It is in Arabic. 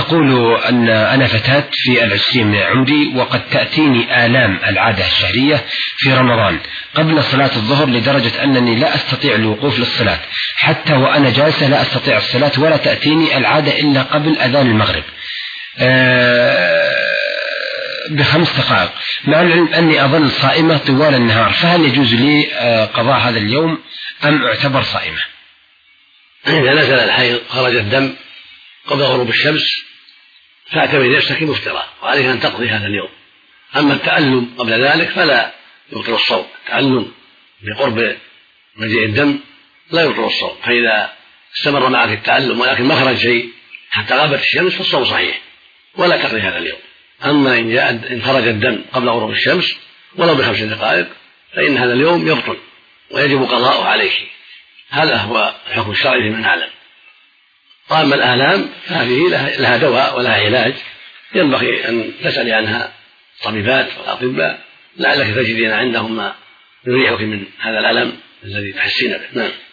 تقول أن أنا فتاة في 20 من عمري، وقد تأتيني آلام العادة الشهرية في رمضان قبل صلاة الظهر لدرجة أنني لا أستطيع الوقوف للصلاة، حتى وأنا جالسة لا أستطيع الصلاة، ولا تأتيني العادة إلا قبل أذان المغرب ب5 دقائق، مع العلم أني أظل صائمة طوال النهار، فهل يجوز لي قضاء هذا اليوم أم أعتبر صائمة؟ إذا نزل الحيض خرج الدم قبل غروب الشمس فاعتبر نفسك مفترة، وعليك أن تقضي هذا اليوم. أما التألم قبل ذلك فلا يبطل الصوم، التألم بقرب مجيء الدم لا يبطل الصوم، فإذا استمر معك التألم ولكن ما خرج شيء حتى غابت الشمس فالصوم صحيح ولا تقضي هذا اليوم. أما إن خرج الدم قبل غروب الشمس ولو ب5 دقائق فإن هذا اليوم يبطل ويجب قضاؤه عليك. هذا هو الحكم الشرعي لمن أعلم. وأما الآلام فهذه لها دواء ولها علاج، ينبغي أن تسألي عنها الطبيبات والأطباء، لعلك تجدين عندهم ما يريحك من هذا الألم الذي تحسين به. نعم.